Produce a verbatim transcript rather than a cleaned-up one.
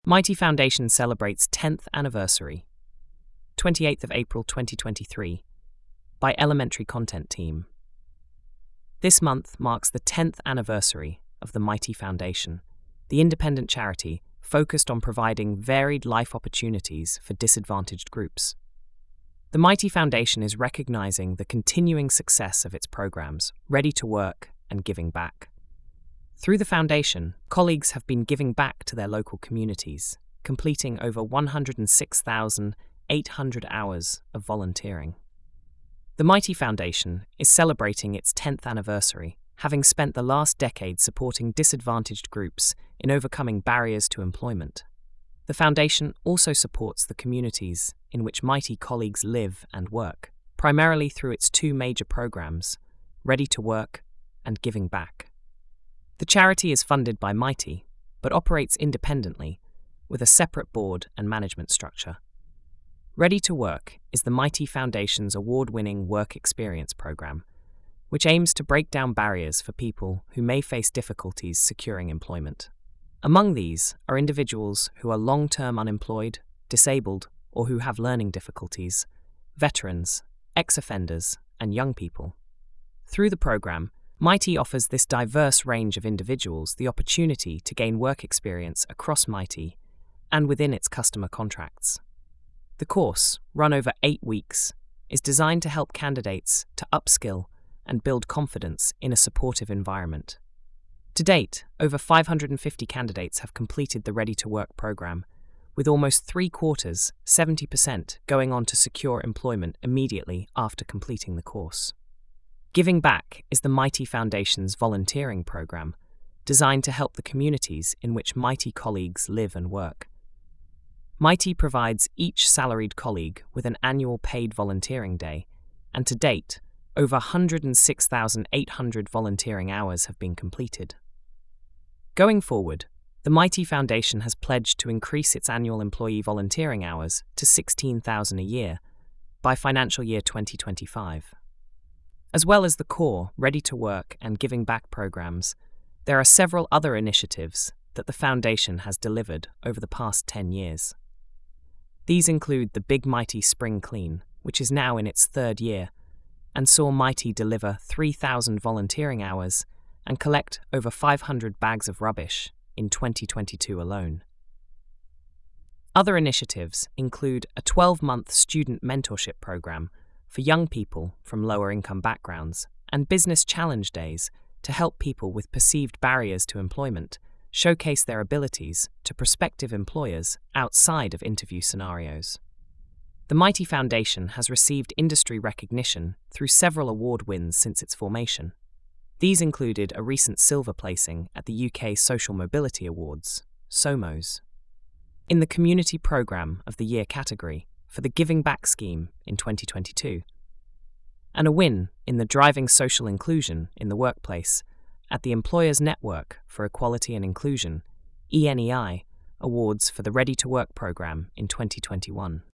Mighty Foundation celebrates tenth anniversary, twenty-eighth of April twenty twenty-three, by Elementary Content Team. This month marks the tenth anniversary of the Mighty Foundation, the independent charity focused on providing varied life opportunities for disadvantaged groups. The Mighty Foundation is recognizing the continuing success of its programs, Ready to Work and Giving Back. Through the foundation, colleagues have been giving back to their local communities, completing over one hundred six thousand eight hundred hours of volunteering. The Mighty Foundation is celebrating its tenth anniversary, having spent the last decade supporting disadvantaged groups in overcoming barriers to employment. The foundation also supports the communities in which Mighty colleagues live and work, primarily through its two major programs, Ready to Work and Giving Back. The charity is funded by Mighty, but operates independently, with a separate board and management structure. Ready to Work is the Mighty Foundation's award-winning work experience program, which aims to break down barriers for people who may face difficulties securing employment. Among these are individuals who are long-term unemployed, disabled, or who have learning difficulties, veterans, ex-offenders, and young people. Through the program, Mighty offers this diverse range of individuals the opportunity to gain work experience across Mighty and within its customer contracts. The course, run over eight weeks, is designed to help candidates to upskill and build confidence in a supportive environment. To date, over five hundred fifty candidates have completed the Ready to Work program, with almost three quarters, seventy percent, going on to secure employment immediately after completing the course. Giving Back is the Mighty Foundation's volunteering program, designed to help the communities in which Mighty colleagues live and work. Mighty provides each salaried colleague with an annual paid volunteering day, and to date, over one hundred six thousand eight hundred volunteering hours have been completed. Going forward, the Mighty Foundation has pledged to increase its annual employee volunteering hours to sixteen thousand a year by financial year twenty twenty-five. As well as the core Ready to Work and Giving Back programs, there are several other initiatives that the Foundation has delivered over the past ten years. These include the Big Mighty Spring Clean, which is now in its third year, and saw Mighty deliver three thousand volunteering hours and collect over five hundred bags of rubbish in twenty twenty-two alone. Other initiatives include a twelve-month student mentorship program for young people from lower-income backgrounds and business challenge days to help people with perceived barriers to employment showcase their abilities to prospective employers outside of interview scenarios. The Mighty Foundation has received industry recognition through several award wins since its formation. These included a recent silver placing at the U K Social Mobility Awards, SOMOs, in the Community Programme of the Year category for the Giving Back scheme in twenty twenty-two, and a win in the Driving Social Inclusion in the Workplace at the Employers Network for Equality and Inclusion, E N E I, Awards for the Ready to Work programme in twenty twenty-one.